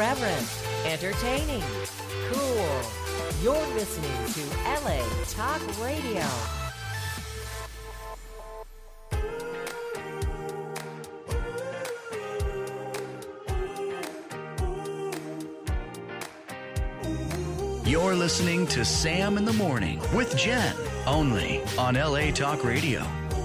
Irreverent, entertaining, cool. You're listening to LA Talk Radio. You're listening to Sam in the Morning with Jen, only on LA Talk Radio.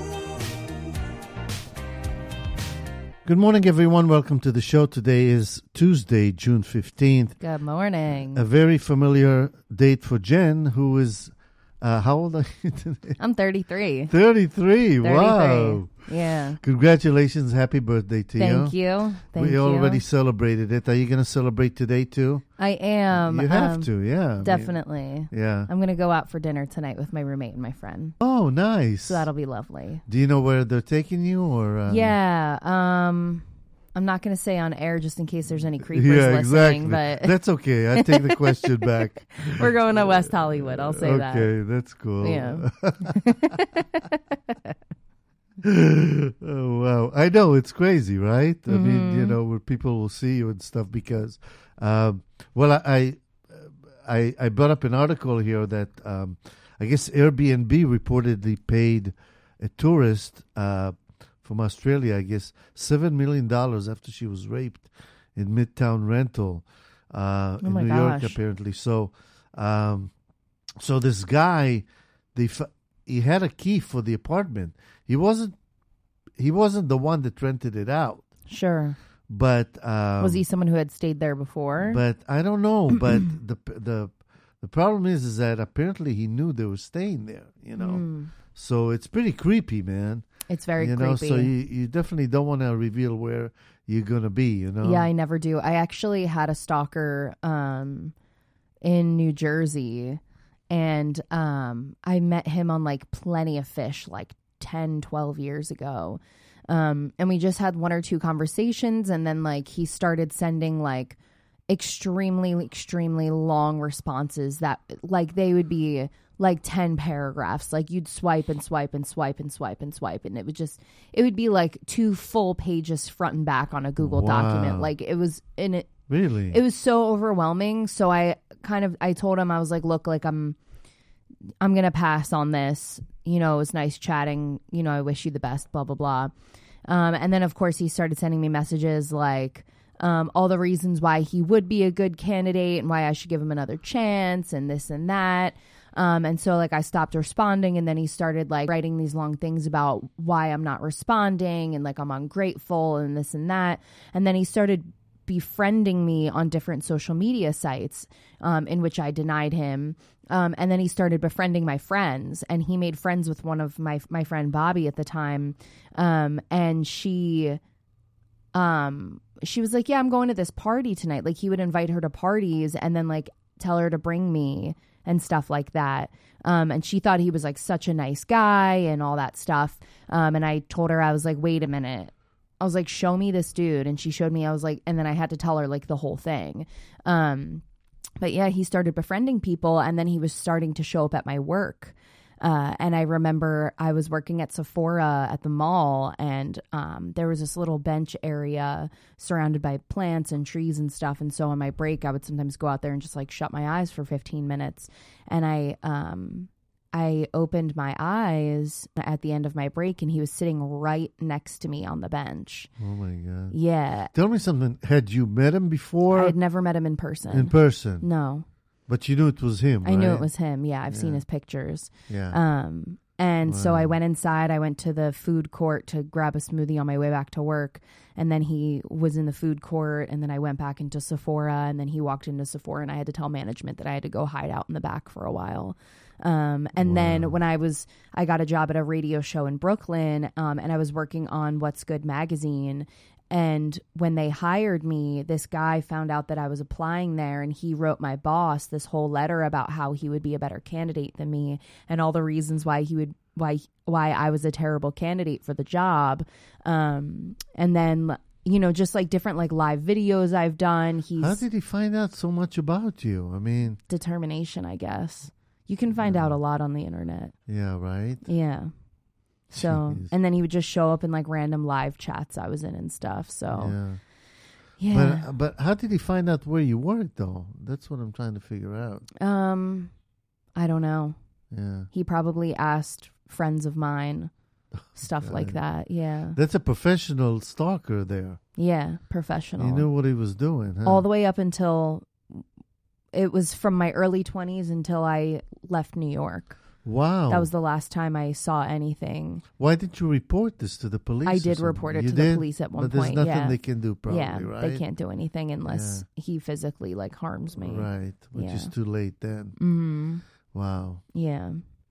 Good morning, everyone. Welcome to the show. Today is Tuesday, June 15th. Good morning. A very familiar date for Jen, who is, how old are you today? I'm 33. 33. Wow. Yeah. Congratulations. Happy birthday to you. Thank you. We already celebrated it. Are you going to celebrate today, too? I am. You have to, yeah. Definitely. Yeah. I'm going to go out for dinner tonight with my roommate and my friend. Oh, nice. So that'll be lovely. Do you know where they're taking you? Or Yeah. I'm not going to say on air just in case there's any creepers exactly. listening. But that's okay. I take the question back. We're going to West Hollywood. I'll say that. Okay, that's cool. Yeah. Oh, wow. I know, it's crazy, right? I mean, you know, where people will see you and stuff because, I brought up an article here that I guess Airbnb reportedly paid a tourist from Australia, I guess, $7 million after she was raped in Midtown Rental in New York, apparently. So, so this guy, he had a key for the apartment. He wasn't the one that rented it out. Sure. But was he someone who had stayed there before? But I don't know. But the problem is that apparently he knew they were staying there. You know, so it's pretty creepy, man. It's very creepy. You know, so you definitely don't want to reveal where you're gonna be. You know. Yeah, I never do. I actually had a stalker in New Jersey, and I met him on like Plenty of Fish like 10, 12 years ago. And we just had one or two conversations, and then like he started sending like extremely long responses that like they would be like 10 paragraphs. Like you'd swipe and swipe and swipe and swipe and swipe, and it would be like 2 full pages front and back on a Google document. Like it was in it. Really? It was so overwhelming. So I told him, I was like, look, like I'm going to pass on this. You know, it was nice chatting. You know, I wish you the best, blah, blah, blah. And then, of course, he started sending me messages like all the reasons why he would be a good candidate and why I should give him another chance and this and that. And so, like, I stopped responding, and then he started, like, writing these long things about why I'm not responding and, like, I'm ungrateful and this and that. And then he started befriending me on different social media sites in which I denied him. And then he started befriending my friends, and he made friends with one of my friend Bobby at the time. And she was like, yeah, I'm going to this party tonight. Like he would invite her to parties and then like tell her to bring me and stuff like that. And she thought he was like such a nice guy and all that stuff. And I told her, I was like, wait a minute. I was like, show me this dude. And she showed me, I was like, and then I had to tell her like the whole thing. But yeah, he started befriending people, and then he was starting to show up at my work. And I remember I was working at Sephora at the mall, and there was this little bench area surrounded by plants and trees and stuff. And so on my break, I would sometimes go out there and just like shut my eyes for 15 minutes. And I opened my eyes at the end of my break, and he was sitting right next to me on the bench. Oh, my God. Yeah. Tell me something. Had you met him before? I had never met him in person. In person? No. But you knew it was him, right? I knew it was him. Yeah, I've seen his pictures. Yeah. So I went inside. I went to the food court to grab a smoothie on my way back to work. And then he was in the food court, and then I went back into Sephora, and then he walked into Sephora, and I had to tell management that I had to go hide out in the back for a while. Then when I got a job at a radio show in Brooklyn, and I was working on What's Good magazine. And when they hired me, this guy found out that I was applying there, and he wrote my boss this whole letter about how he would be a better candidate than me and all the reasons why I was a terrible candidate for the job. And then, you know, just like different like live videos I've done. How did he find out so much about you? I mean, determination, I guess. You can find out a lot on the internet. Yeah, right? Yeah. So, and then he would just show up in like random live chats I was in and stuff. So, Yeah. But how did he find out where you worked, though? That's what I'm trying to figure out. I don't know. Yeah. He probably asked friends of mine, stuff like that. Yeah. That's a professional stalker there. Yeah, professional. He knew what he was doing, huh? All the way up until it was from my early 20s until I left New York. Wow. That was the last time I saw anything. Why didn't you report this to the police? I did report it to the police at one but there's point. nothing they can do, probably, yeah, right? they can't do anything unless he physically like harms me. Right, which is too late then. Mm-hmm. Wow. Yeah.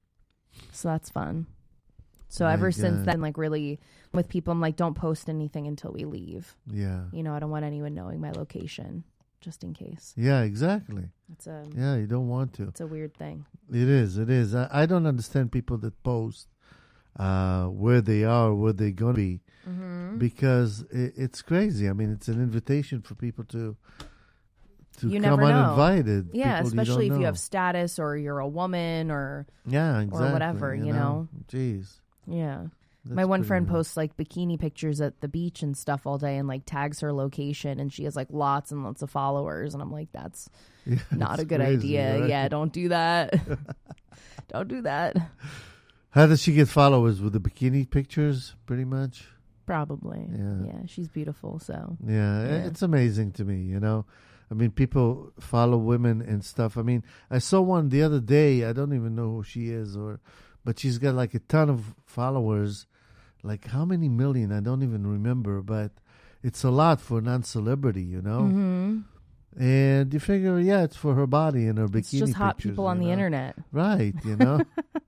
So that's fun. So My ever since God. then, like really with people, I'm like, don't post anything until we leave. Yeah. You know, I don't want anyone knowing my location, just in case. Yeah, exactly. It's a Yeah, you don't want to. it's a weird thing. It is. It is. I don't understand people that post where they are, where they're going to be, because it's crazy. I mean, it's an invitation for people to You come never know. uninvited. Yeah, People especially you if don't you know. have status or you're a woman or yeah, exactly, whatever, you know? Jeez. yeah. That's My one pretty friend nuts. posts like bikini pictures at the beach and stuff all day and like tags her location and she has like lots and lots of followers and I'm like, that's Yeah, not it's a good crazy, idea. right? Yeah, don't do that. Don't do that. How does she get followers? With the bikini pictures, pretty much? Probably. Yeah. Yeah, she's beautiful, so. Yeah, Yeah. it's amazing to me, you know. I mean, people follow women and stuff. I mean, I saw one the other day. I don't even know who she is, but she's got like a ton of followers. Like how many million? I don't even remember, but it's a lot for a non-celebrity, you know. Mm-hmm. And you figure, yeah, it's for her body and her bikini It's just hot pictures, people on you the know? internet. Right? You know,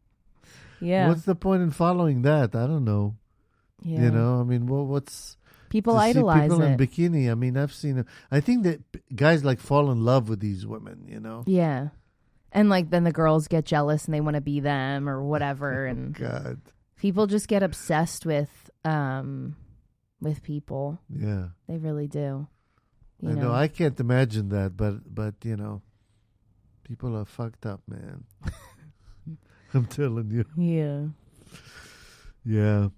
Yeah. what's the point in following that? I don't know. yeah. You know, I mean, what's People to see idolize people in it. bikini? I mean, I've seen. I think that guys like fall in love with these women. You know. Yeah. And like then the girls get jealous and they want to be them or whatever and God. people just get obsessed with people. Yeah. They really do. You I know. I can't imagine that, but you know, people are fucked up, man. I'm telling you. Yeah. Yeah.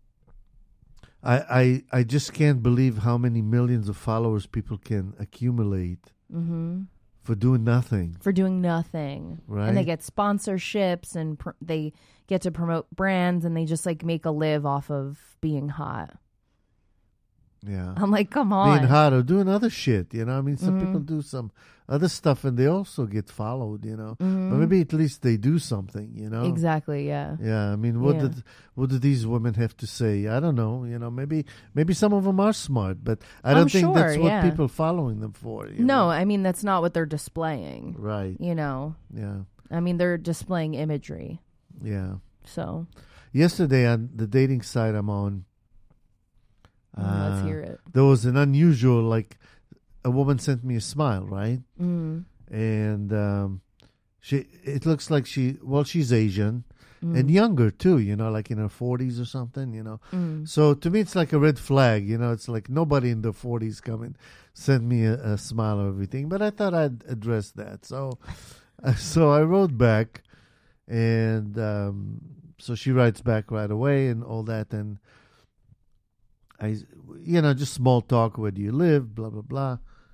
I just can't believe how many millions of followers people can accumulate for doing nothing. For doing nothing. Right. And they get sponsorships and they get to promote brands and they just like make a live off of being hot. Yeah. I'm like, come on. Being hot or doing other shit, you know. I mean, some people do some other stuff and they also get followed, you know. But maybe at least they do something, you know. Exactly, yeah. Yeah, I mean, Yeah. what did these women have to say? I don't know. You know, maybe some of them are smart, but I don't think that's sure, what yeah. people are following them for. You No, know? I mean, that's not what they're displaying. Right. You know, Yeah. I mean, they're displaying imagery. Yeah. So Yesterday on the dating site I'm on, let's hear it. there was an unusual, like, a woman sent me a smile, right? Mm. And it looks like she's Asian and younger too, you know, like in her 40s or something, you know. So to me, it's like a red flag, you know. It's like nobody in their 40s come and send me a smile or everything. But I thought I'd address that. So I wrote back, and so she writes back right away and all that. And I, you know, just small talk. Where do you live? Blah, blah, blah.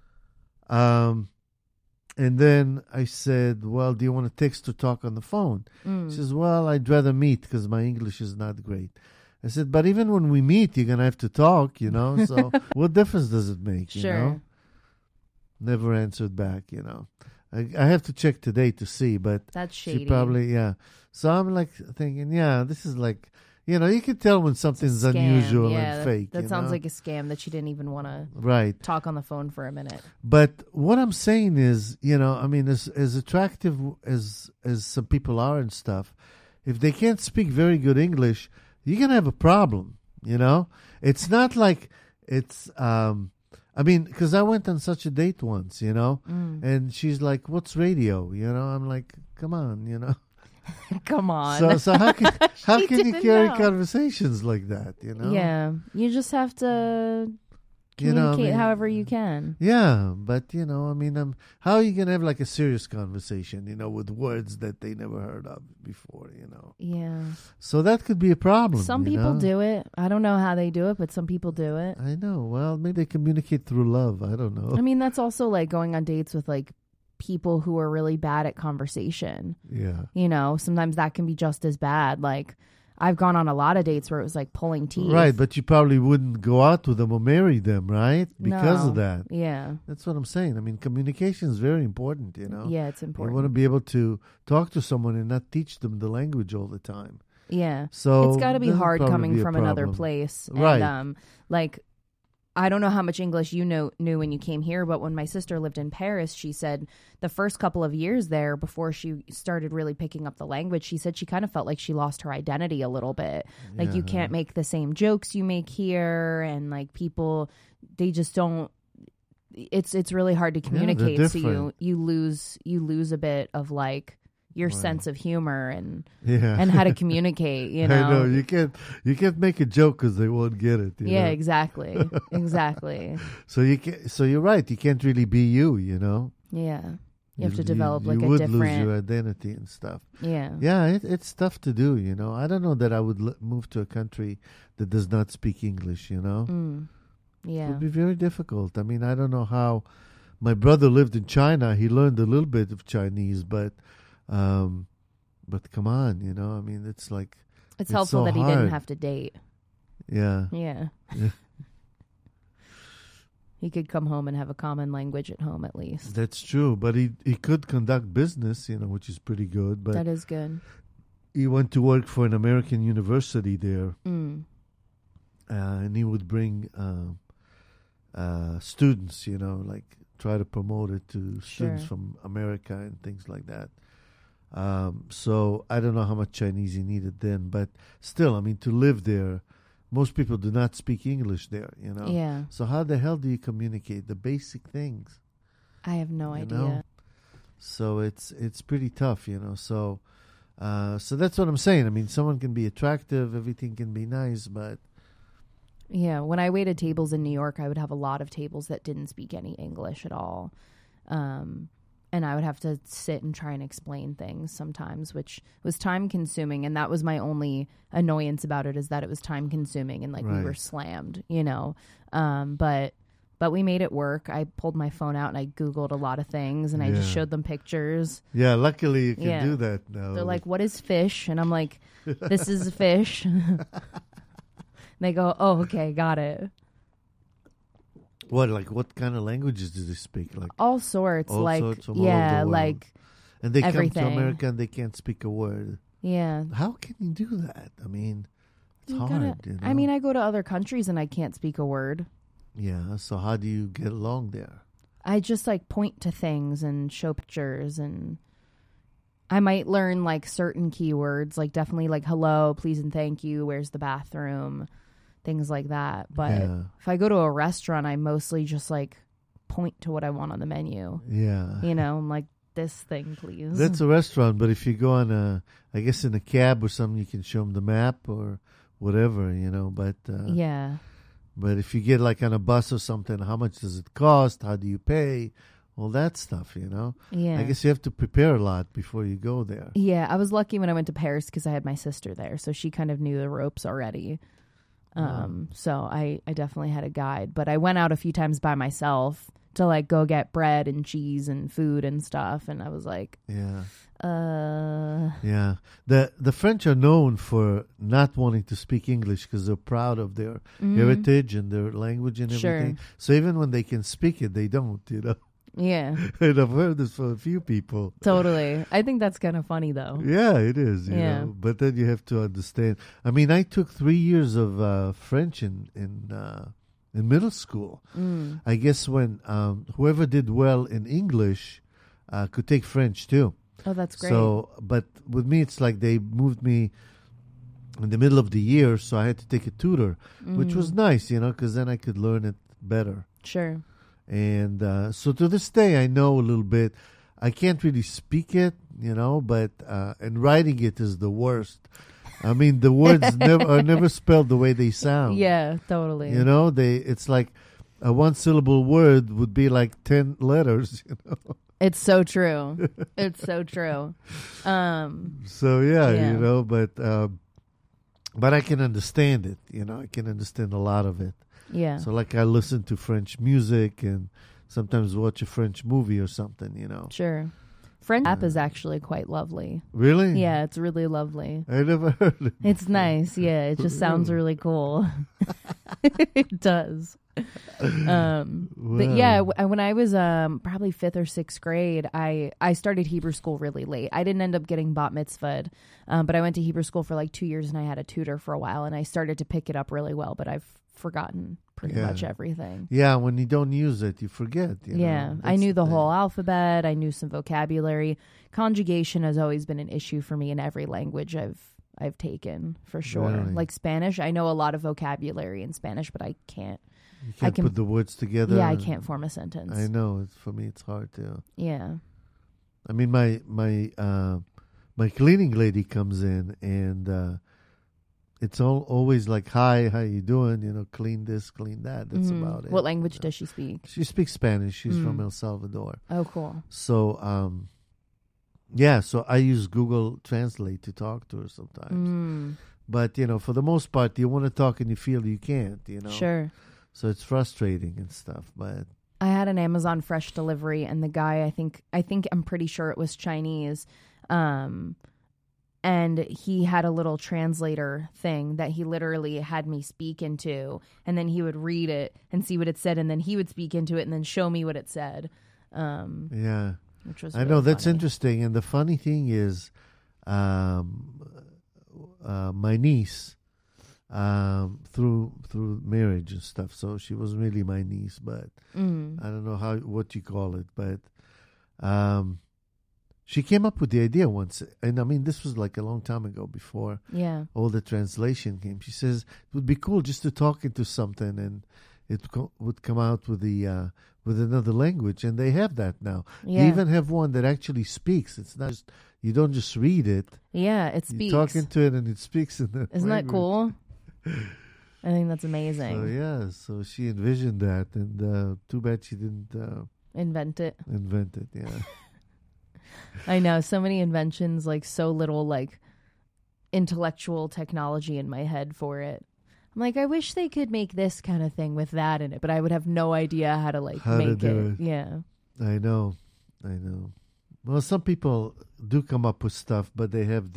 And then I said, well, do you want to text or talk on the phone? She says, well, I'd rather meet because my English is not great. I said, but even when we meet, you're going to have to talk, you know? So what difference does it make, you know? Never answered back, you know. I have to check today to see, but That's shady. she probably, yeah. So I'm like thinking, yeah, this is like, you know, you can tell when something's Scam. unusual Yeah, and fake. That you sounds know? like a scam that she didn't even want to Right. talk on the phone for a minute. But what I'm saying is, you know, I mean, as attractive as some people are and stuff, if they can't speak very good English, you're going to have a problem, you know? It's not like it's, I mean, because I went on such a date once, you know? And she's like, what's radio? You know? I'm like, come on, you know? Come on. So how can you didn't carry know. conversations like that, you know? Yeah. You just have to Communicate however you can. Yeah, but how are you gonna have like a serious conversation, with words that they never heard of before, Yeah. So that could be a problem. Some people do it. I don't know how they do it, but some people do it. I know. Well, maybe they communicate through love. I don't know. I mean, that's also like going on dates with like people who are really bad at conversation. Yeah. Sometimes that can be just as bad. Like, I've gone on a lot of dates where it was like pulling teeth. Right, but you probably wouldn't go out with them or marry them, right? Because of that. Yeah. That's what I'm saying. I mean, communication is very important, Yeah, it's important. You want to be able to talk to someone and not teach them the language all the time. Yeah. So it's got to be that'll hard probably coming be a from another problem. place. Right. And, like, I don't know how much English you knew when you came here, but when my sister lived in Paris, she said the first couple of years there, before she started really picking up the language, she said she kind of felt like she lost her identity a little bit. Like, you can't make the same jokes you make here, and like people, they just don't. It's really hard to communicate, so different. you lose a bit of like your sense of humor and Yeah. and how to communicate. I know you can't make a joke because they won't get it. you Yeah, know? exactly. Exactly. So you're right. You can't really be you. Yeah. You have to develop like you a would different. lose your identity and stuff. Yeah. Yeah, it's tough to do. I don't know that I would move to a country that does not speak English. It Yeah. would be very difficult. I mean, I don't know how. My brother lived in China. He learned a little bit of Chinese, but come on, I mean, it's like It's helpful so that he hard. didn't have to date. Yeah. Yeah. He could come home and have a common language at home at least. That's true, but he could conduct business, which is pretty good. But That is good. he went to work for an American university there, Mm. and he would bring students, like try to promote it to students Sure. from America and things like that. So I don't know how much Chinese he needed then, but still, I mean, to live there, most people do not speak English there, Yeah. So how the hell do you communicate the basic things? I have no You idea. know? So it's pretty tough, So so that's what I'm saying. I mean, someone can be attractive, everything can be nice, but Yeah, when I waited tables in New York, I would have a lot of tables that didn't speak any English at all. And I would have to sit and try and explain things sometimes, which was time consuming. And that was my only annoyance about it, is that it was time consuming and like we were Right. slammed, But we made it work. I pulled my phone out and I Googled a lot of things and I just Yeah. showed them pictures. yeah, luckily you can Yeah. do that now. They're like, "What is fish?" And I'm like, "This is a fish." They go, "Oh, okay, got it." what kind of languages do they speak? Like, All sorts, All like sorts from all over the yeah, world. like and they everything. come to America and they can't speak a word. yeah. How can you do that? I mean, it's You hard. gotta- I mean, I go to other countries and I can't speak a word. yeah. So how do you get along there? I just like point to things and show pictures, and I might learn like certain keywords, like definitely like hello, please and thank you, where's the bathroom, things like that. But Yeah. if I go to a restaurant, I mostly just like point to what I want on the menu. Yeah. I'm like, this thing, please. That's a restaurant, but if you go on I guess in a cab or something, you can show them the map or whatever, But yeah. but if you get like on a bus or something, how much does it cost? How do you pay? All that stuff, Yeah. I guess you have to prepare a lot before you go there. Yeah, I was lucky when I went to Paris because I had my sister there, so she kind of knew the ropes already. So I definitely had a guide, but I went out a few times by myself to like go get bread and cheese and food and stuff, and I was like, Yeah. Yeah. The French are known for not wanting to speak English because they're proud of their heritage and their language and Sure. everything. So even when they can speak it, they don't, yeah, And I've heard this from a few people. totally. I think that's kind of funny though. Yeah, it is. You Yeah. know? But then you have to understand. I mean, I took 3 years of French in middle school. I guess when whoever did well in English could take French too. Oh, that's great. So, but with me, it's like they moved me in the middle of the year, so I had to take a tutor, which was nice, because then I could learn it better. Sure. And so to this day, I know a little bit. I can't really speak it, but and writing it is the worst. I mean, the words are never spelled the way they sound. Yeah, totally. It's like a one-syllable word would be like 10 letters, you know. It's so true. It's so true. So yeah, Yeah. you know, but I can understand it. You know, I can understand a lot of it. Yeah. So like I listen to French music and sometimes watch a French movie or something. You know. Sure. French app is actually quite lovely. Really? Yeah, it's really lovely. I never heard it. It's nice. Yeah, it just sounds really cool. It does. But yeah, when I was probably 5th or 6th grade, I started Hebrew school really late. I didn't end up getting bat mitzvahed, but I went to Hebrew school for like 2 years and I had a tutor for a while and I started to pick it up really well, but I've forgotten pretty much everything. Yeah, when you don't use it, you forget. You Yeah, know? I That's knew the thing. whole alphabet. I knew some vocabulary. Conjugation has always been an issue for me in every language I've taken, for sure. Really? Like Spanish, I know a lot of vocabulary in Spanish, but I can't. You can't can- put the words together. Yeah, I can't form a sentence. I know. For me, it's hard too. Yeah. I mean, my cleaning lady comes in and it's always like, "Hi, how you doing? You know, clean this, clean that." That's about it. What language you know. does she speak? She speaks Spanish. She's from El Salvador. Oh, cool. So, yeah. So I use Google Translate to talk to her sometimes. But you know, for the most part, you want to talk and you feel you can't. You know. Sure. So it's frustrating and stuff. But I had an Amazon Fresh delivery, and the guy, I'm pretty sure it was Chinese, and he had a little translator thing that he literally had me speak into, and then he would read it and see what it said, and then he would speak into it and then show me what it said. yeah, Which was I really know that's funny. interesting. And the funny thing is, my niece, through marriage and stuff. So she was really my niece, but I don't know what you call it, but she came up with the idea once, and I mean this was like a long time ago before Yeah. all the translation came. She says it would be cool just to talk into something, and it would come out with with another language, and they have that now. Yeah. They even have one that actually speaks. It's not just, you don't just read it. Yeah, it You speaks. talk into it and it speaks in that Isn't that language. cool? I think that's amazing. So yeah, so she envisioned that, and too bad she didn't Invent it. invent it. Yeah, I know, so many inventions, like so little like intellectual technology in my head for it. I'm like, I wish they could make this kind of thing with that in it, but I would have no idea how to How to make do it. it. Yeah. I know. Well, some people do come up with stuff, but they have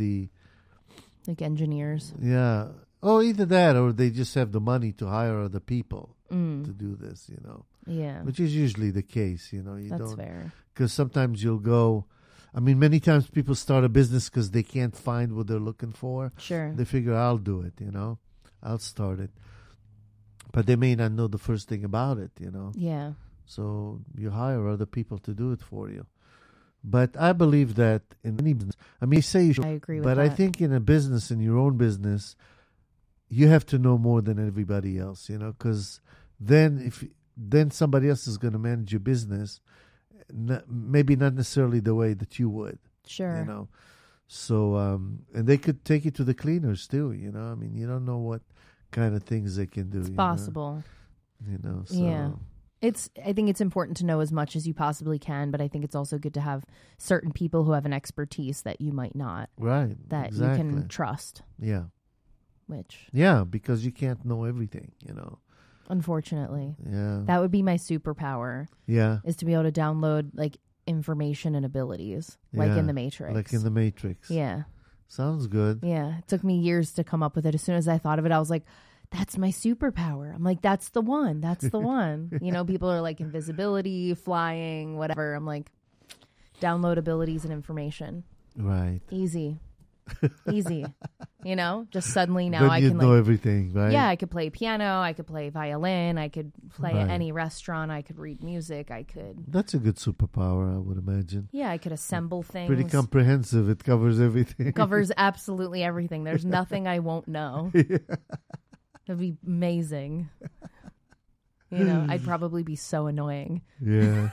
Like engineers. either that or they just have the money to hire other people to do this. You know, Yeah. which is usually the case. You know, you That's don't, fair. because sometimes you'll go. I mean, many times people start a business because they can't find what they're looking for. Sure. They figure, I'll do it, you know. I'll start it. But they may not know the first thing about it, you know. Yeah. So you hire other people to do it for you. But I believe that in any business, I mean, say you should, I agree with but I that. think in a business, in your own business, you have to know more than everybody else, you know, because then somebody else is going to manage your business, maybe not necessarily the way that you would. Sure. You know, so and they could take it to the cleaners too. You know, I mean, you don't know what kind of things they can do. It's possible. You know, so. Yeah. I think it's important to know as much as you possibly can, but I think it's also good to have certain people who have an expertise that you might not, Right. that exactly. you can trust, Yeah. which Yeah, because you can't know everything. You know. unfortunately, Yeah. that would be my superpower, Yeah. is to be able to download like information and abilities, like Yeah, in the Matrix. Like in the Matrix. Yeah. Sounds good. Yeah. It took me years to come up with it. As soon as I thought of it, I was like, that's my superpower. I'm like, that's the one. That's the one. You know, people are like invisibility, flying, whatever. I'm like, download abilities and information. Right. Easy. Easy. You know, just suddenly now then I you can know like, everything, right? yeah, I could play piano. I could play violin. I could play at Right. any restaurant. I could read music. I could, That's a good superpower, I would imagine. yeah, I could assemble things. Pretty comprehensive. It covers everything. Covers absolutely everything. There's nothing I won't know. That'd be amazing. You know, I'd probably be so annoying. Yeah.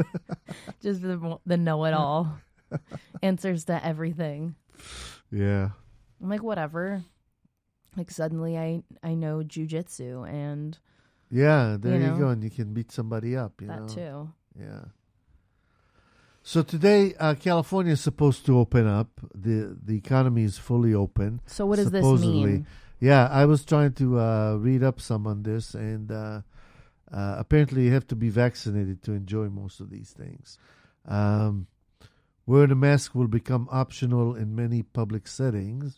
Just the know-it-all. Answers to everything. Yeah. I'm like, whatever. Like suddenly I know jujitsu and Yeah, there you know? go. And you can beat somebody up, you know. That too. Yeah. So today, California is supposed to open up. The economy is fully open. So what does this supposedly. mean? Yeah, I was trying to read up some on this, and apparently you have to be vaccinated to enjoy most of these things. Wearing a mask will become optional in many public settings.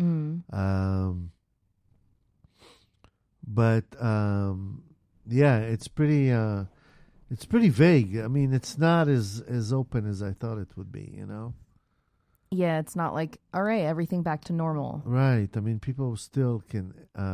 But yeah, it's pretty vague. I mean, it's not as open as I thought it would be, you know? Yeah, it's not like, all right, everything back to normal. Right. I mean, people still can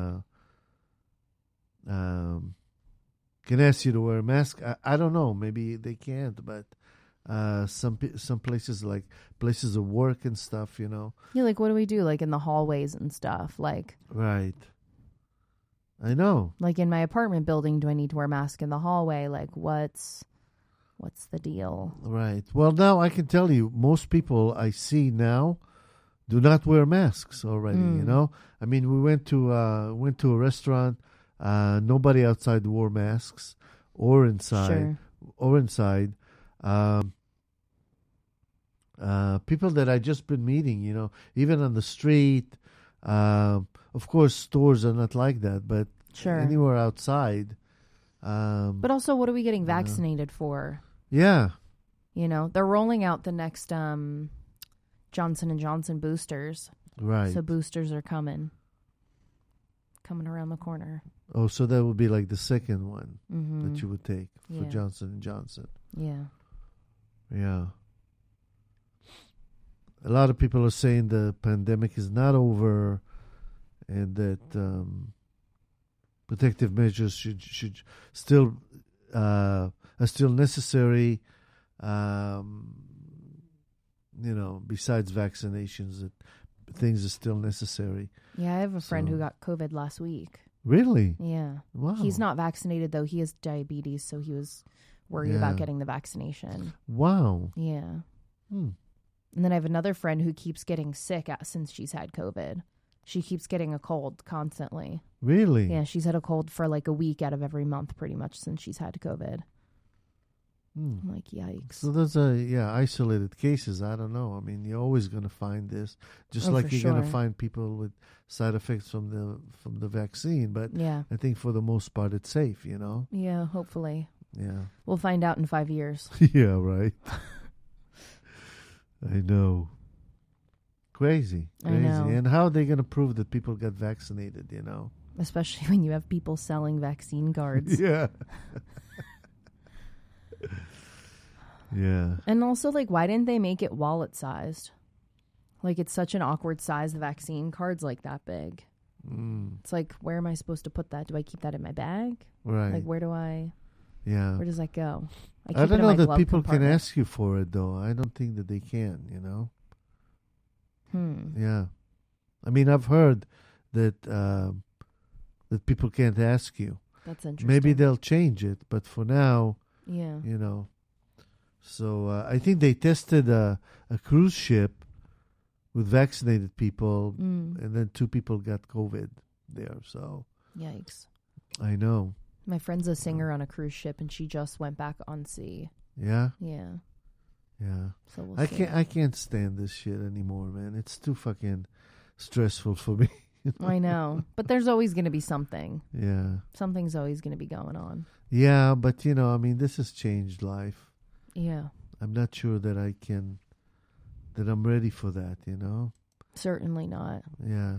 ask you to wear a mask. I don't know. Maybe they can't, but some places, like places of work and stuff, you know. Yeah, like what do we do? Like in the hallways and stuff. Like, Right. I know. like in my apartment building, do I need to wear a mask in the hallway? Like what's the deal? Right. Well, now I can tell you, most people I see now do not wear masks already. You know, I mean, we went to a restaurant. Nobody outside wore masks, or inside, people that I just been meeting. You know, even on the street. Of course, stores are not like that, but Sure. anywhere outside. But also, what are we getting vaccinated for? Yeah. You know, they're rolling out the next Johnson & Johnson boosters. Right. So boosters are coming around the corner. Oh, so that would be like the second one Mm-hmm. that you would take for Yeah. Johnson & Johnson. Yeah. Yeah. A lot of people are saying the pandemic is not over, and that protective measures should still are still necessary. You know, besides vaccinations, that things are still necessary. Yeah, I have a friend who So- got COVID last week. Really? Yeah. Wow. He's not vaccinated, though. He has diabetes, so he was worried about Yeah. getting the vaccination. Wow. Yeah. Hmm. And then I have another friend who keeps getting sick since she's had COVID. She keeps getting a cold constantly. Really? Yeah, she's had a cold for like a week out of every month pretty much since she's had COVID. Hmm. I'm like, yikes. So those are isolated cases. I don't know. I mean, you're always going to find this, just Oh, like for you're going to sure. find people with side effects from the vaccine. But Yeah. I think for the most part, it's safe. You know. Yeah, hopefully. Yeah. We'll find out in 5 years. Yeah. Right. I know. Crazy. I know. And how are they going to prove that people got vaccinated? You know. Especially when you have people selling vaccine cards. Yeah. Yeah. And also, like, why didn't they make it wallet sized? Like, it's such an awkward size. The vaccine card's like that big. It's like, where am I supposed to put that? Do I keep that in my bag? Right. Like, where Yeah. does that go? keep I it don't in know my that glove people can compartment. ask you for it, though. I don't think that they can, you know? Yeah. I mean, I've heard that that people can't ask you. That's interesting. Maybe they'll change it, but for now, Yeah. you know. So I think they tested a cruise ship with vaccinated people, and then 2 people got COVID there. So Yikes. I know. My friend's a singer on a cruise ship, and she just went back on sea. Yeah. Yeah. Yeah. So we'll I see. can't stand this shit anymore, man. It's too fucking stressful for me. I know. But there's always going to be something. Yeah. Something's always going to be going on. Yeah, but you know, I mean, this has changed life. Yeah. I'm not sure that that I'm ready for that, you know? Certainly not. Yeah.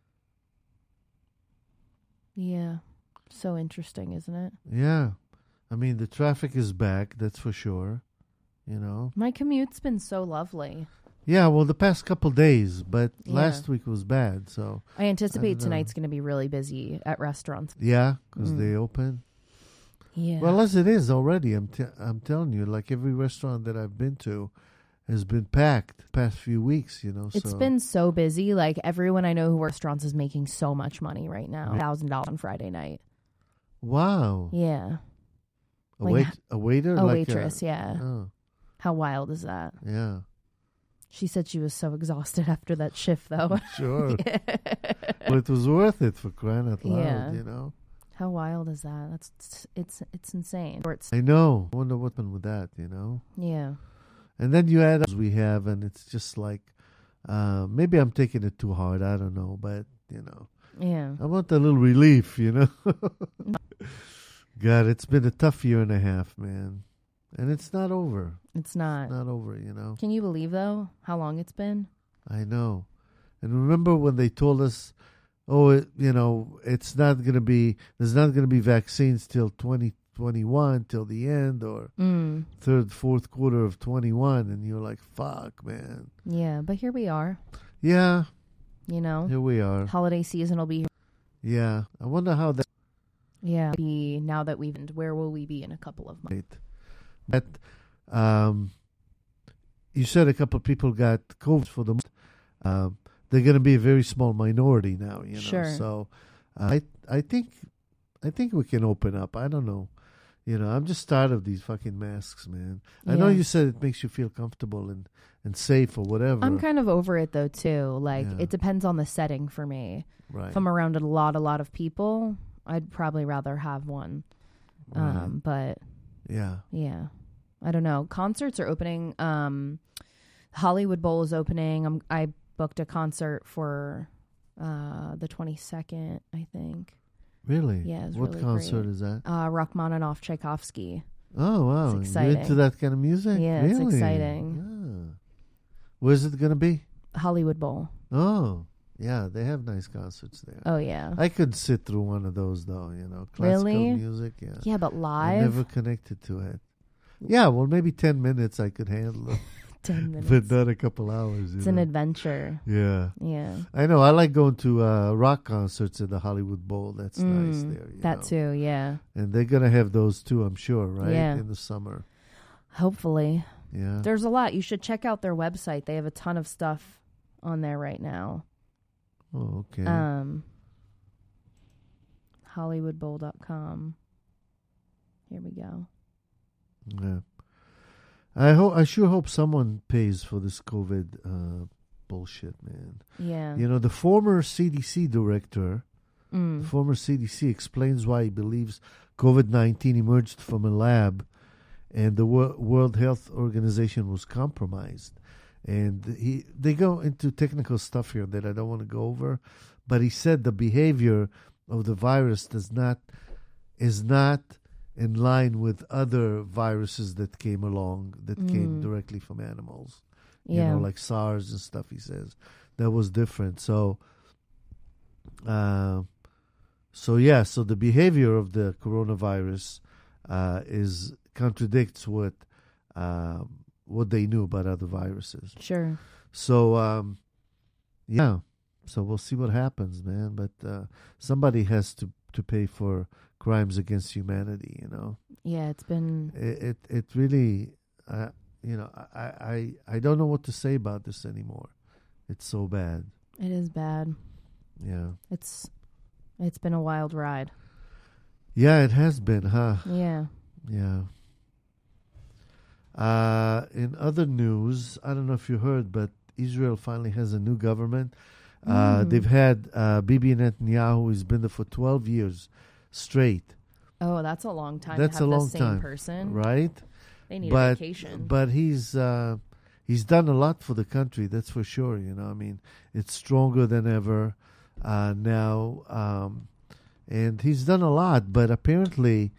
Yeah. So interesting, isn't it? Yeah. I mean, the traffic is back, that's for sure, you know? My commute's been so lovely. Yeah, well, the past couple days, but Yeah. last week was bad, so. I anticipate know. tonight's going to be really busy at restaurants. Yeah, because they open. Yeah. Well, as it is already, I'm telling you, like every restaurant that I've been to has been packed the past few weeks, you know? It's so. been so busy. Like, everyone I know who works restaurants is making so much money right now. $1,000 on Friday night. Wow. Yeah. A Like, waiter? A like waitress, yeah. Oh, How wild is that? yeah. She said she was so exhausted after that shift, though. Sure. But it was worth it, for crying out loud, Yeah. you know? How wild is that? It's insane. Or it's, I know. I wonder what happened with that, you know? yeah. And then you add we have, and it's just like, maybe I'm taking it too hard. I don't know. But, you know, Yeah. I want a little relief, you know? God, it's been a tough year and a half, man. And it's not over. It's not. Not over, you know? Can you believe, though, how long it's been? I know. And remember when they told us, you know, it's not going to be, there's not going to be vaccines till 2021, till the end, or third, fourth quarter of 21. And you're like, fuck, man. Yeah, but here we are. Yeah, You know? here we are. Holiday season will be here. Yeah. I wonder how that. Yeah. Now that where will we be in a couple of months? But you said a couple of people got COVID for the month. They're going to be a very small minority now, you know. Sure. So I think we can open up. I don't know. You know, I'm just tired of these fucking masks, man. I know Yeah. you said it makes you feel comfortable and safe or whatever. I'm kind of over it, though, too. Like, Yeah. it depends on the setting for me. right. If I'm around a lot of people, I'd probably rather have one. Right. But, Yeah. yeah. I don't know. Concerts are opening. Hollywood Bowl is opening. I booked a concert for the 22nd, I think. Really? Yeah, it's What really concert great. is that? Rachmaninoff Tchaikovsky. Oh, wow. It's You're exciting. into that kind of music? Yeah, really? it's exciting. Ah. Where's it going to be? Hollywood Bowl. Oh, yeah. They have nice concerts there. Oh, yeah. I could sit through one of those, though, you know. Classical Really? music, yeah. Yeah, but I live? never connected to it. Yeah, well, maybe 10 minutes I could handle it. 10 minutes. But not a couple hours. It's you an know. adventure. Yeah. Yeah. I know. I like going to rock concerts at the Hollywood Bowl. That's nice there. You That know. too, yeah. And they're going to have those too, I'm sure, right? Yeah. In the summer. Hopefully. Yeah. There's a lot. You should check out their website. They have a ton of stuff on there right now. Oh, okay. HollywoodBowl.com. Here we go. Yeah. I sure hope someone pays for this COVID bullshit, man. Yeah. You know, the former CDC director, Mm. the former CDC explains why he believes COVID-19 emerged from a lab and the World Health Organization was compromised. And they go into technical stuff here that I don't want to go over, but he said the behavior of the virus is not in line with other viruses that came along, that came directly from animals. Yeah. You know, like SARS and stuff, he says. That was different. So the behavior of the coronavirus contradicts what they knew about other viruses. Sure. So, so we'll see what happens, man. But somebody has to pay for crimes against humanity, you know. Yeah, it's been... It really, you know, I don't know what to say about this anymore. It's so bad. It is bad. Yeah. It's been a wild ride. Yeah, it has been, huh? Yeah. Yeah. In other news, I don't know if you heard, but Israel finally has a new government. They've had Bibi Netanyahu, who's been there for 12 years straight. Oh, that's a long time That's to have a the long same time, person. right? They need a vacation. But he's done a lot for the country, that's for sure. You know, I mean, it's stronger than ever now, and he's done a lot. But apparently,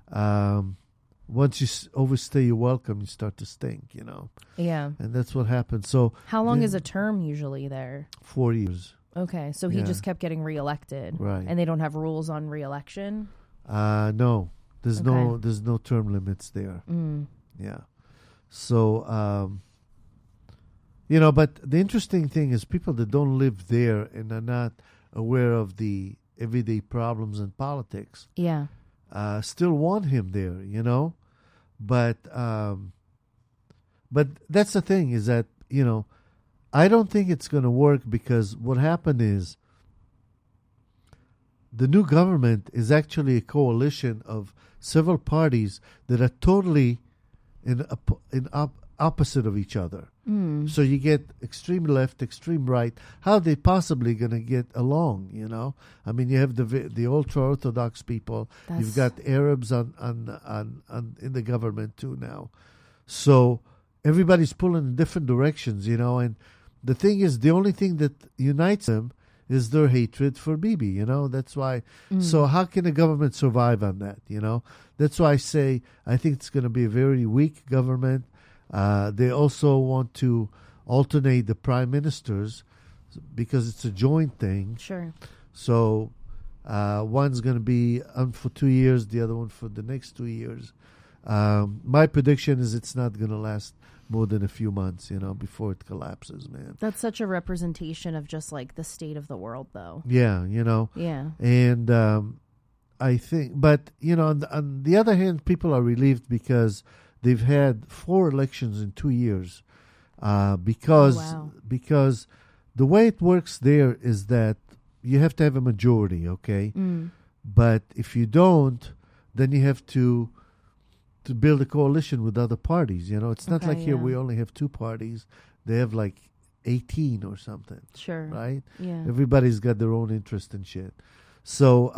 once you overstay your welcome, you start to stink. You know, Yeah. and that's what happened. So, How long is a term usually there? 4 years. Okay, so he Yeah. just kept getting reelected. Right. And they don't have rules on reelection? No, there's no term limits there. Yeah. So, you know, but the interesting thing is people that don't live there and are not aware of the everyday problems in politics Yeah. still want him there, you know. But that's the thing is that, you know, I don't think it's going to work because what happened is the new government is actually a coalition of several parties that are totally in opposite of each other. So you get extreme left, extreme right. How are they possibly going to get along? You know, I mean, you have the ultra orthodox people. You've got Arabs on in the government too now. So everybody's pulling in different directions. You know, and the thing is, the only thing that unites them is their hatred for Bibi. You know, that's why. So how can a government survive on that? You know, that's why I say I think it's going to be a very weak government. They also want to alternate the prime ministers because it's a joint thing. Sure. So one's going to be on for 2 years, the other one for the next 2 years. My prediction is it's not going to last more than a few months, you know, before it collapses, man. That's such a representation of just like the state of the world, though. Yeah, you know. Yeah. And I think, but, you know, on the other hand, people are relieved because they've had 4 elections in 2 years because the way it works there is that you have to have a majority, okay? But if you don't, then you have to build a coalition with other parties. You know, it's not like here we only have 2 parties. They have like 18 or something. Sure. Right? Yeah. Everybody's got their own interest and shit. So,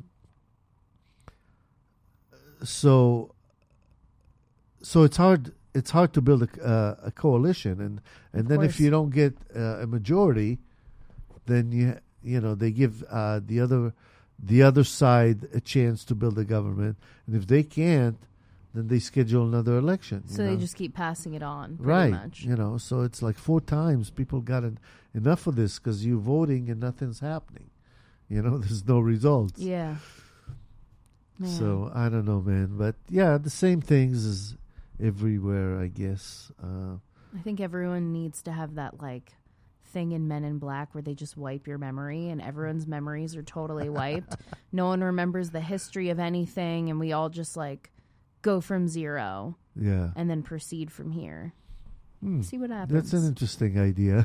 So it's hard. It's hard to build a coalition, and then if you don't get a majority, then you know they give the other side a chance to build a government, and if they can't, then they schedule another election. So they just keep passing it on, pretty right? much. You know, so it's like 4 times people got enough of this because you're voting and nothing's happening. You know, there's no results. Yeah. Man. So I don't know, man, but yeah, the same things as everywhere, I guess. I think everyone needs to have that like thing in Men in Black where they just wipe your memory and everyone's memories are totally wiped. No one remembers the history of anything and we all just like go from zero. Yeah. And then proceed from here. See what happens. That's an interesting idea.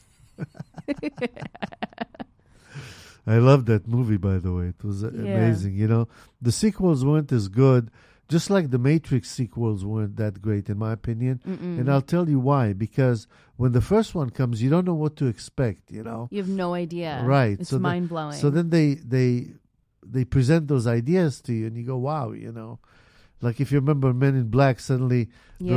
I love that movie, by the way. It was amazing. You know, the sequels weren't as good. Just like the Matrix sequels weren't that great, in my opinion. And I'll tell you why. Because when the first one comes, you don't know what to expect, you know? You have no idea. Right. It's mind-blowing. So then they present those ideas to you, and you go, wow, you know? Like if you remember Men in Black, suddenly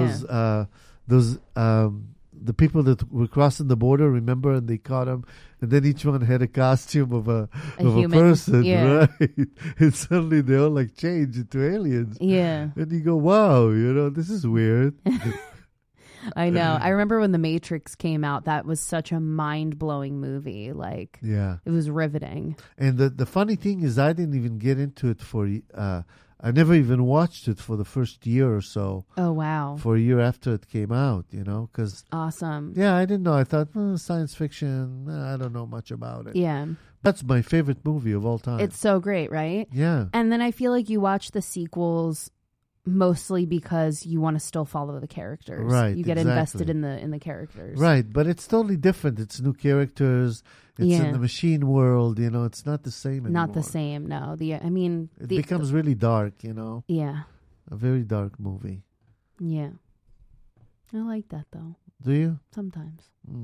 the people that were crossing the border, remember, and they caught them, and then each one had a costume of a person, right? And suddenly they all like change into aliens. Yeah. And you go, wow, you know, this is weird. I know. I remember when The Matrix came out, that was such a mind-blowing movie. Like, it was riveting. And the funny thing is I didn't even get into it for... I never even watched it for the first year or so. Oh, wow. For a year after it came out, you know, because... Awesome. Yeah, I didn't know. I thought, science fiction, I don't know much about it. Yeah. That's my favorite movie of all time. It's so great, right? Yeah. And then I feel like you watch the sequels mostly because you want to still follow the characters. Right, You get exactly. invested in the characters. Right, but it's totally different. It's new characters. It's in the machine world, you know. It's not the same anymore. Not the same, no. It becomes really dark, you know. Yeah. A very dark movie. Yeah. I like that, though. Do you? Sometimes.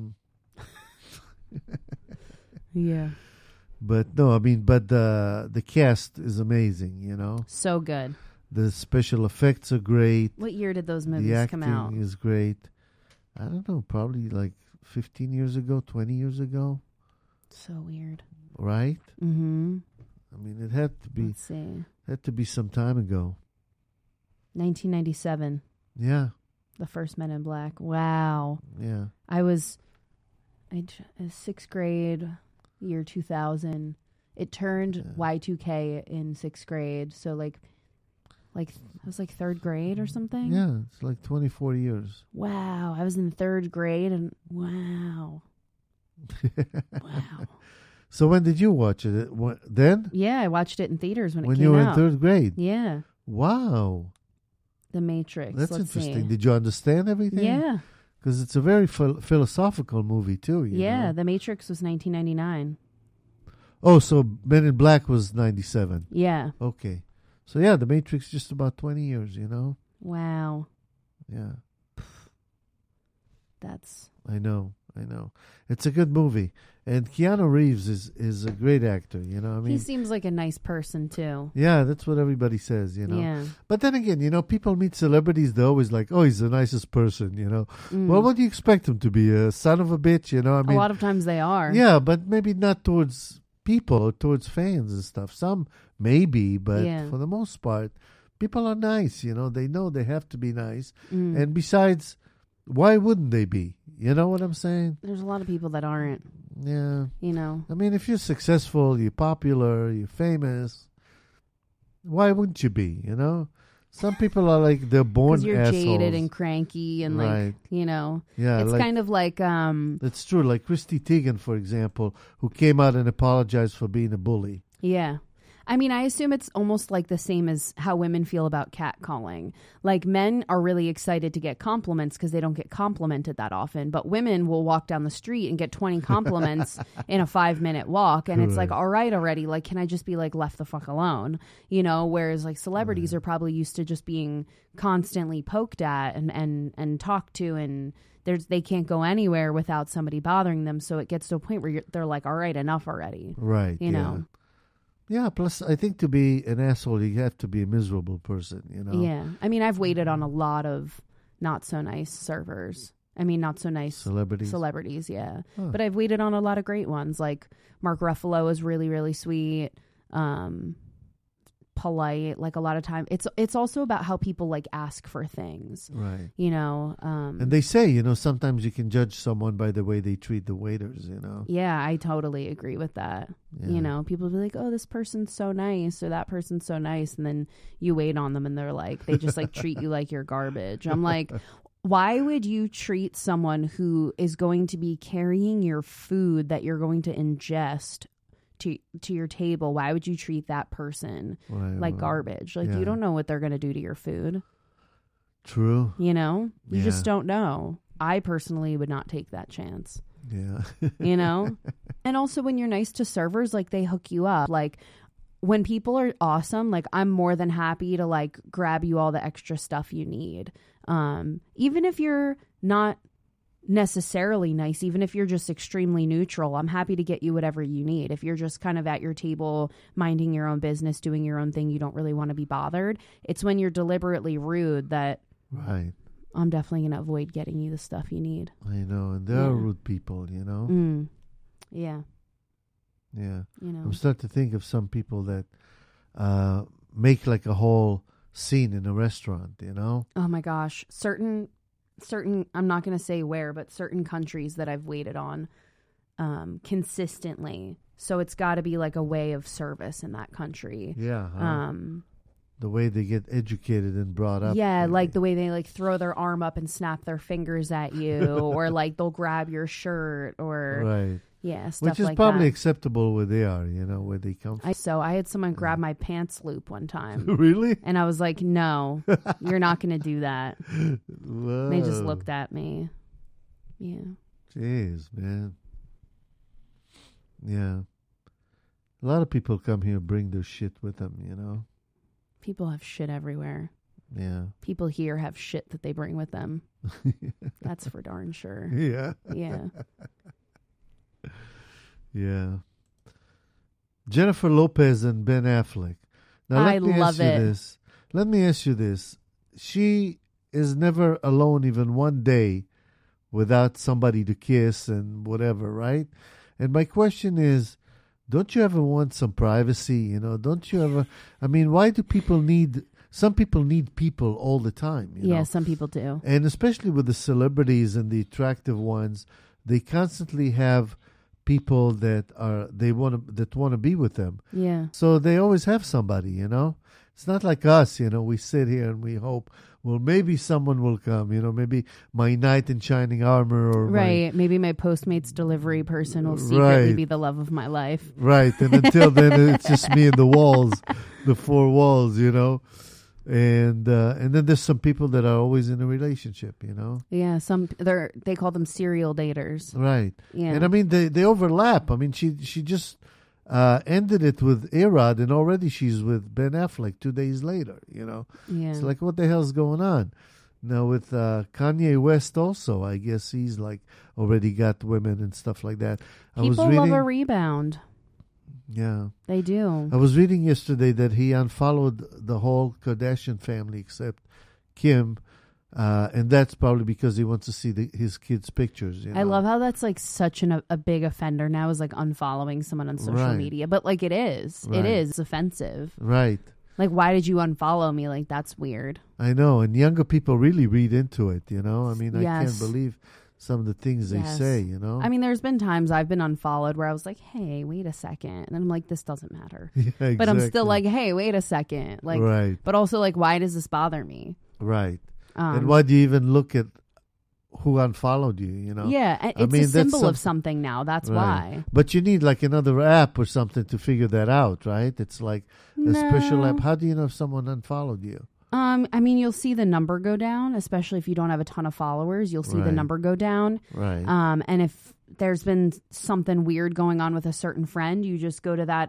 Yeah. But no, I mean, but the cast is amazing, you know. So good. The special effects are great. What year did those movies the acting come out? is great. I don't know, probably like 15 years ago, 20 years ago. So weird. Right? Mm-hmm. I mean, it had to be. Let's see. Had to be some time ago. 1997. Yeah. The first Men in Black. Wow. Yeah. I was 6th grade, year 2000. It turned Y2K in 6th grade. So like it was like 3rd grade or something. Yeah, it's like 24 years. Wow. I was in 3rd grade and wow. Wow. So when did you watch it? Then? Yeah, I watched it in theaters when it came out. When you were in 3rd grade? Yeah. Wow. The Matrix. That's Let's interesting. see. Did you understand everything? Yeah. Because it's a very philosophical movie, too. You know? The Matrix was 1999. Oh, so Men in Black was 97. Yeah. Okay. So, yeah, The Matrix just about 20 years, you know? Wow. Yeah. that's... I know. It's a good movie. And Keanu Reeves is a great actor, you know. I mean, he seems like a nice person, too. yeah, that's what everybody says, you know. Yeah. But then again, you know, people meet celebrities, they're always like, oh, he's the nicest person, you know. Well, what do you expect him to be? A son of a bitch, you know? I mean, A lot of times they are. yeah, but maybe not towards people or towards fans and stuff. Some maybe, but Yeah. for the most part, people are nice, you know. They know they have to be nice. Mm. And besides, why wouldn't they be? You know what I'm saying? There's a lot of people that aren't, Yeah. you know. I mean, if you're successful, you're popular, you're famous, why wouldn't you be, you know? Some people are like, they're born Because you're assholes. jaded and cranky and, Right. like, you know. Yeah, It's like, kind of like... it's true. Like Christy Teigen, for example, who came out and apologized for being a bully. Yeah. I mean, I assume it's almost like the same as how women feel about catcalling. Like, men are really excited to get compliments because they don't get complimented that often. But women will walk down the street and get 20 compliments in a 5-minute walk. And it's like, all right, already. Like, can I just be, like, left the fuck alone? You know, whereas, like, celebrities are probably used to just being constantly poked at and talked to, and they can't go anywhere without somebody bothering them. So it gets to a point where they're like, all right, enough already. Right. You know? Yeah, plus I think to be an asshole, you have to be a miserable person, you know? Yeah. I mean, I've waited on a lot of not so nice servers. I mean, not so nice Celebrities, yeah. Huh. But I've waited on a lot of great ones. Like Mark Ruffalo is really, really sweet. Polite. Like a lot of time. It's also about how people like ask for things. Right. You know? And they say, you know, sometimes you can judge someone by the way they treat the waiters, you know? Yeah, I totally agree with that. Yeah. You know, people be like, oh, this person's so nice or that person's so nice. And then you wait on them and they're like, they just like treat you like you're garbage. I'm like, why would you treat someone who is going to be carrying your food that you're going to ingest to your table? Why would you treat that person like garbage? Like, you don't know what they're going to do to your food. True. You know? You Yeah. just don't know. I personally would not take that chance. Yeah. You know? And also when you're nice to servers, like they hook you up. Like when people are awesome, like I'm more than happy to like grab you all the extra stuff you need. Even if you're not necessarily nice, even if you're just extremely neutral, I'm happy to get you whatever you need. If you're just kind of at your table minding your own business, doing your own thing, you don't really want to be bothered. It's when you're deliberately rude that Right. I'm definitely going to avoid getting you the stuff you need. I know. And there are rude people, you know? Yeah. Yeah. You know. I'm starting to think of some people that make like a whole scene in a restaurant, you know? Oh my gosh. Certain I'm not going to say where, but certain countries that I've waited on consistently. So it's got to be like a way of service in that country. Yeah. Huh? The way they get educated and brought up. Yeah, maybe. like the way they like throw their arm up and snap their fingers at you, or like they'll grab your shirt, or Right. yeah, stuff Which is like probably that. acceptable where they are, you know, where they come from. So I had someone grab my pants loop one time. Really? And I was like, no, you're not going to do that. Whoa. They just looked at me. Yeah. Jeez, man. Yeah. A lot of people come here and bring their shit with them, you know? People have shit everywhere. Yeah. People here have shit that they bring with them. That's for darn sure. Yeah. Yeah. Yeah. Jennifer Lopez and Ben Affleck. Now, I love it. Let me ask you this. She is never alone even one day without somebody to kiss and whatever, right? And my question is, don't you ever want some privacy? You know, don't you ever? I mean, why do people need? Some people need people all the time. You Yeah, know? some people do. And especially with the celebrities and the attractive ones, they constantly have people that want to be with them. Yeah. So they always have somebody, you know. It's not like us, you know. We sit here and we hope, well, maybe someone will come, you know. Maybe my knight in shining armor, or Right. Maybe my Postmates delivery person will secretly Right. be the love of my life. right. And until then, it's just me and the walls, the four walls, you know. And then there's some people that are always in a relationship, you know. Yeah. They call them serial daters. Right. Yeah. And I mean, they overlap. I mean, she just ended it with A-Rod, and already she's with Ben Affleck 2 days later, you know. Yeah. It's like, what the hell's going on? Now with Kanye West also, I guess he's like already got women and stuff like that. People love a rebound. Yeah. They do. I was reading yesterday that he unfollowed the whole Kardashian family except Kim, and that's probably because he wants to see his kids' pictures. You know? I love how that's like such a big offender now, is like unfollowing someone on social media. But like it is. It is offensive. Right. Like, why did you unfollow me? Like, that's weird. I know. And younger people really read into it, you know? I mean, I Yes. can't believe some of the things they Yes. say, you know? I mean, there's been times I've been unfollowed where I was like, hey, wait a second. And I'm like, this doesn't matter. Yeah, exactly. But I'm still like, hey, wait a second. Like, right. But also like, why does this bother me? Right. And why do you even look at who unfollowed you, you know? Yeah, and it's a symbol of something now. That's why. But you need like another app or something to figure that out, right? It's like a special app. How do you know if someone unfollowed you? I mean, you'll see the number go down, especially if you don't have a ton of followers. You'll see the number go down. Right. And if there's been something weird going on with a certain friend, you just go to that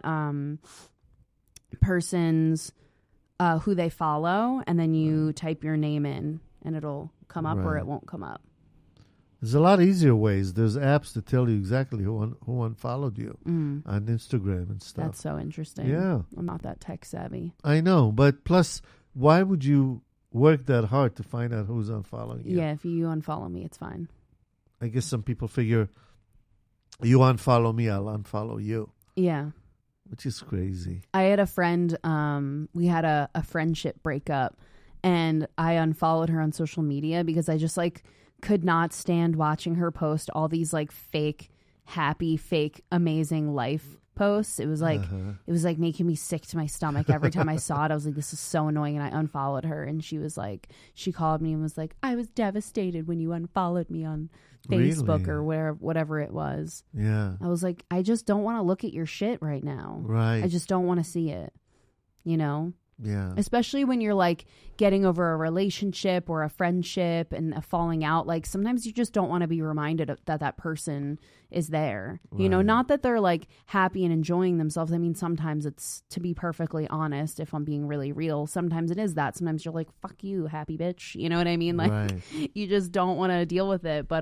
person's who they follow, and then you type your name in, and it'll come up or it won't come up. There's a lot easier ways. There's apps to tell you exactly who unfollowed you on Instagram and stuff. That's so interesting. Yeah. I'm not that tech savvy. I know, but plus, why would you work that hard to find out who's unfollowing you? Yeah, if you unfollow me, it's fine. I guess some people figure, you unfollow me, I'll unfollow you. Yeah. Which is crazy. I had a friend, we had a friendship breakup, and I unfollowed her on social media because I just like could not stand watching her post all these like fake, happy, fake, amazing life posts. It was like making me sick to my stomach every time I saw it. I was like, this is so annoying, and I unfollowed her. And she was like, she called me and was like, I was devastated when you unfollowed me on Facebook or whatever it was. Yeah. I was like, I just don't want to look at your shit right now. Right. I just don't want to see it. You know? Yeah. Especially when you're like getting over a relationship or a friendship and a falling out. Like sometimes you just don't want to be reminded that person is there. You know, not that they're like happy and enjoying themselves. I mean, sometimes it's, to be perfectly honest, if I'm being really real, sometimes it is that. Sometimes you're like, fuck you, happy bitch. You know what I mean? Like you just don't want to deal with it. But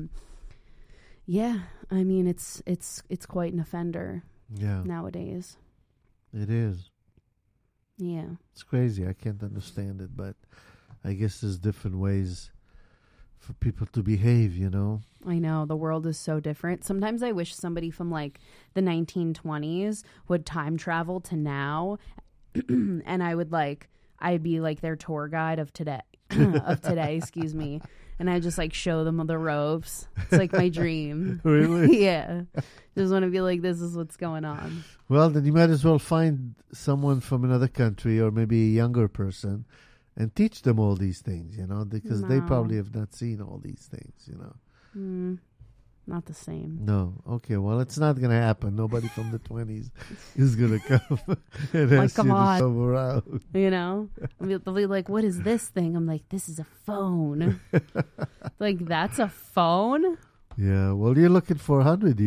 yeah, I mean, it's quite an offender nowadays. It is. Yeah. It's crazy. I can't understand it, but I guess there's different ways for people to behave, you know? I know. The world is so different. Sometimes I wish somebody from like the 1920s would time travel to now and I'd be like their tour guide of today, excuse me. And I just like show them the ropes. It's like my dream. Really? Yeah. Just want to be like, this is what's going on. Well, then you might as well find someone from another country or maybe a younger person and teach them all these things, you know, because they probably have not seen all these things, you know. Not the same. No. Okay, well, it's not going to happen. Nobody from the 20s is going to come and ask come you on. to come around. You know? They'll be like, what is this thing? I'm like, this is a phone. Like, that's a phone? Yeah, well, you're looking for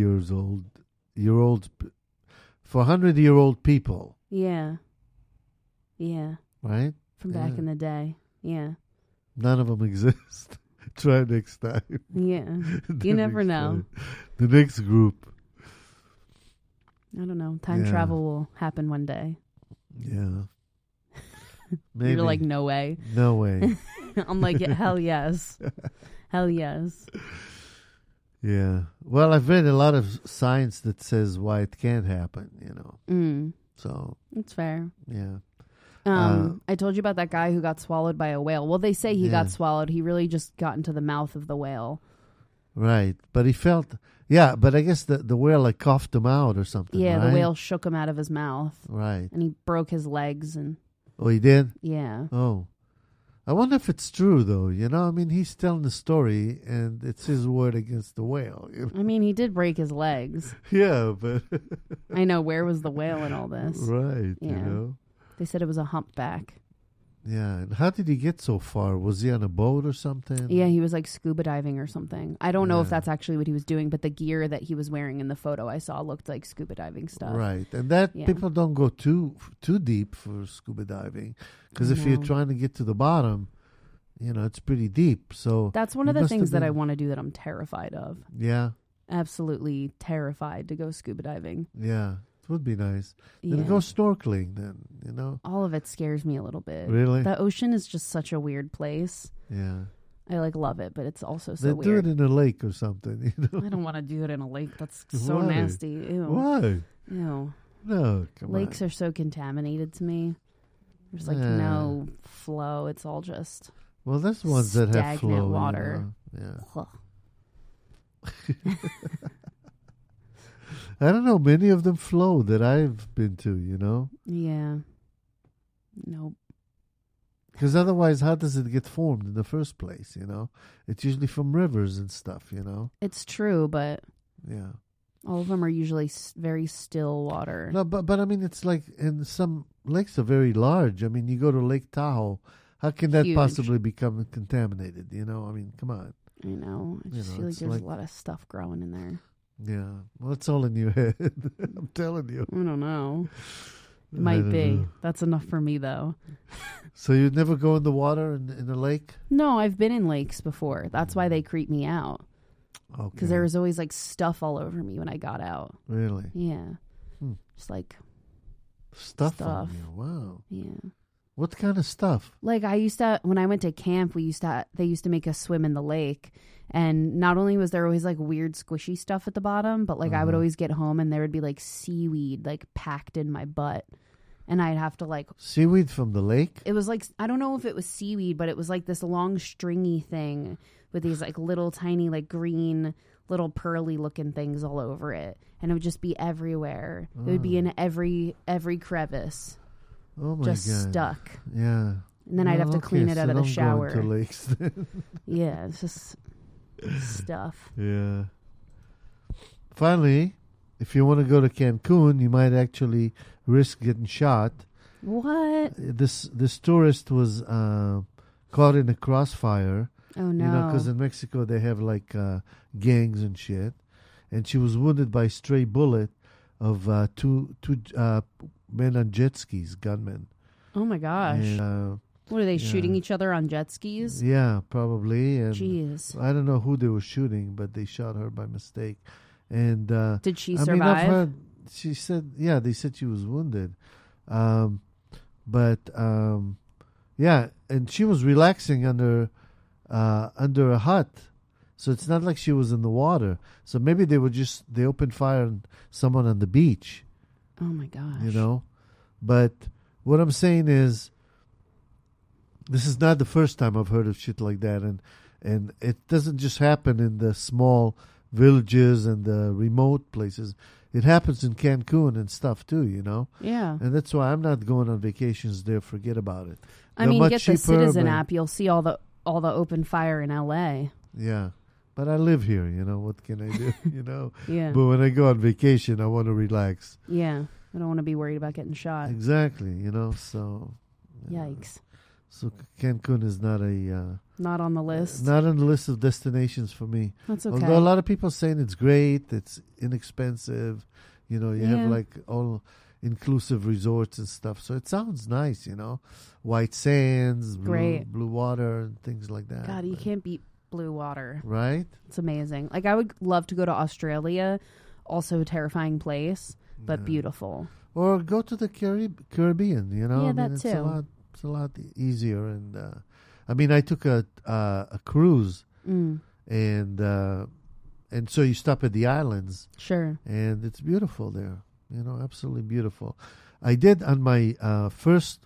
100-year-old people. Yeah. Yeah. Right? From back in the day. Yeah. None of them exist. Try next time. Yeah. You never know. The next group. I don't know. Time travel will happen one day. Yeah. Maybe. You're like, no way. No way. I'm like, hell yes. Hell yes. Yeah. Well, I've read a lot of science that says why it can't happen, you know. So. It's fair. Yeah. I told you about that guy who got swallowed by a whale. Well, they say he got swallowed. He really just got into the mouth of the whale. Right. But he felt, but I guess the whale like coughed him out or something. Yeah, right? the whale shook him out of his mouth. Right. And he broke his legs. And oh, he did? Yeah. Oh. I wonder if it's true, though. You know, I mean, he's telling the story, and it's his word against the whale. You know? I mean, he did break his legs. Yeah, but... I know. Where was the whale in all this? Right, Yeah. you know? They said it was a humpback. Yeah, and how did he get so far? Was he on a boat or something? Yeah, he was like scuba diving or something. I don't know if that's actually what he was doing, but the gear that he was wearing in the photo I saw looked like scuba diving stuff. Right, and that people don't go too deep for scuba diving, because if you're trying to get to the bottom, it's pretty deep. So That's one of you the must have things that I been- want to do that I'm terrified of. Yeah, Absolutely terrified to go scuba diving. yeah, it would be nice. Yeah. Then go snorkeling. Then All of it scares me a little bit. Really? The ocean is just such a weird place. Yeah, I love it, but it's also so then do weird. it in a lake or something. I don't want to do it in a lake. That's so Why? nasty. Ew. Why? Ew. No, come Lakes on. are so contaminated to me. There's like Yeah. no flow. It's all just Well, there's ones that have stagnant flow. water. Yeah. ugh. I don't know. Many of them flow that I've been to. Yeah. Nope. Because otherwise, how does it get formed in the first place? It's usually from rivers and stuff. It's true, but Yeah. all of them are usually very still water. No, but I mean, it's like, and some lakes are very large. I mean, you go to Lake Tahoe. How can that Huge. possibly become contaminated? I mean, come on. I know. I just feel like it's there's like- a lot of stuff growing in there. Yeah. Well, it's all in your head. I'm telling you. I don't know. It I might don't be. know. That's enough for me, though. So you'd never go in the water in a lake? No, I've been in lakes before. That's why they creep me out. Okay. Because there was always like stuff all over me when I got out. Really? Yeah. Hmm. Just like, Stuff on Stuff. you. Wow. yeah. What kind of stuff? Like I used to, when I went to camp, they used to make us swim in the lake. And not only was there always like weird squishy stuff at the bottom, but like I would always get home and there would be like seaweed like packed in my butt. And I'd have to like, Seaweed from the lake? it was like, I don't know if it was seaweed, but it was like this long stringy thing with these like little tiny like green little pearly looking things all over it. And it would just be everywhere. It would be in every crevice, Oh my just God. stuck. Yeah. And then I'd have to clean it out of the Don't shower. go into lakes then. Yeah, it's just stuff. Yeah. Finally, if you want to go to Cancun, you might actually risk getting shot. What? This tourist was caught in a crossfire. Oh no. Because in Mexico they have like gangs and shit, and she was wounded by a stray bullet of two men on jet skis, gunmen. Oh my gosh. And, What are they shooting yeah. each other on jet skis? yeah, probably. And Jeez. I don't know who they were shooting, but they shot her by mistake. And Did she I survive? mean, I've heard. She said, yeah, they said she was wounded, but yeah, and she was relaxing under a hut, so it's not like she was in the water. So maybe they opened fire on someone on the beach, Oh my gosh. But what I'm saying is, this is not the first time I've heard of shit like that, and it doesn't just happen in the small villages and the remote places. It happens in Cancun and stuff too, Yeah. and that's why I'm not going on vacations there. Forget about it. I They're mean, much get the cheaper, Citizen but- app. You'll see all the open fire in LA. Yeah, but I live here. What can I do? Yeah. But when I go on vacation, I want to relax. Yeah. I don't want to be worried about getting shot. Exactly. So. Yikes. So Cancun is not Not on the list. not on the list of destinations for me. That's okay. Although a lot of people saying it's great, it's inexpensive. You Yeah. have like all inclusive resorts and stuff. So it sounds nice. White sands, Great. blue water, and things like that. God, you But- can't beat blue water. right? It's amazing. Like I would love to go to Australia. Also a terrifying place, but beautiful. Or go to the Caribbean. Yeah, that it's too. It's a lot easier. And I mean, I took a cruise, Mm, and so you stop at the islands, sure. and it's beautiful there. Absolutely beautiful. I did on my first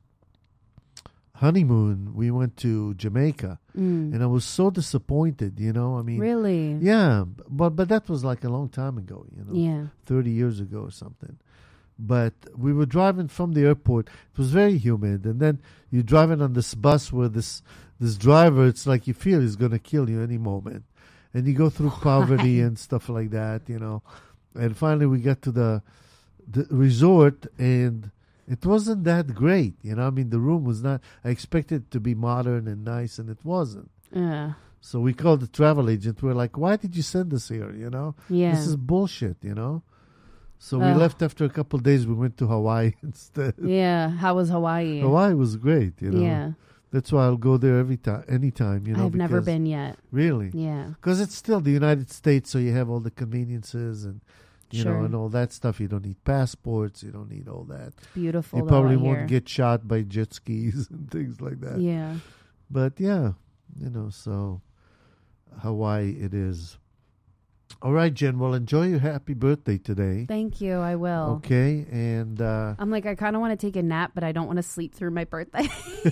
honeymoon. We went to Jamaica, and I was so disappointed. I mean, Really? yeah, but that was like a long time ago. Yeah. 30 years ago or something. But we were driving from the airport. It was very humid, and then you're driving on this bus where this driver, it's like you feel he's going to kill you any moment, and you go through poverty and stuff like that, And finally, we got to the resort, and it wasn't that great, I mean, the room was not. I expected it to be modern and nice, and it wasn't. Yeah. So we called the travel agent. We're like, "Why did you send us here? Yeah. This is bullshit, So we Ugh. left after a couple of days. We went to Hawaii instead. Yeah. How was Hawaii? Hawaii was great, Yeah. That's why I'll go there anytime. I've never because- been yet. Really? Yeah. Because it's still the United States, so you have all the conveniences and Sure. and all that stuff. You don't need passports. You don't need all that. It's beautiful. You though, probably I won't hear. get shot by jet skis and things like that. Yeah. But yeah, so Hawaii it is. All right, Jen. Well, enjoy your happy birthday today. Thank you. I will. Okay, and I'm like, I kind of want to take a nap, but I don't want to sleep through my birthday.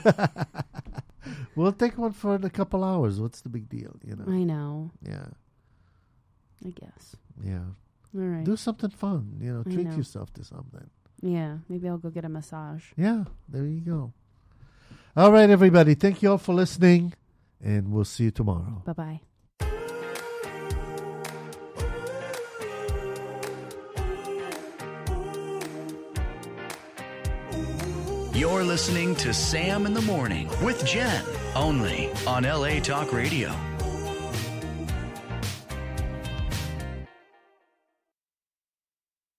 we'll take one for a couple hours. What's the big deal? I know. Yeah, I guess. yeah. All right. Do something fun. Treat know. yourself to something. Yeah. Maybe I'll go get a massage. Yeah, there you go. All right, everybody. Thank you all for listening, and we'll see you tomorrow. Bye-bye. You're listening to Sam in the Morning with Jen, only on LA Talk Radio.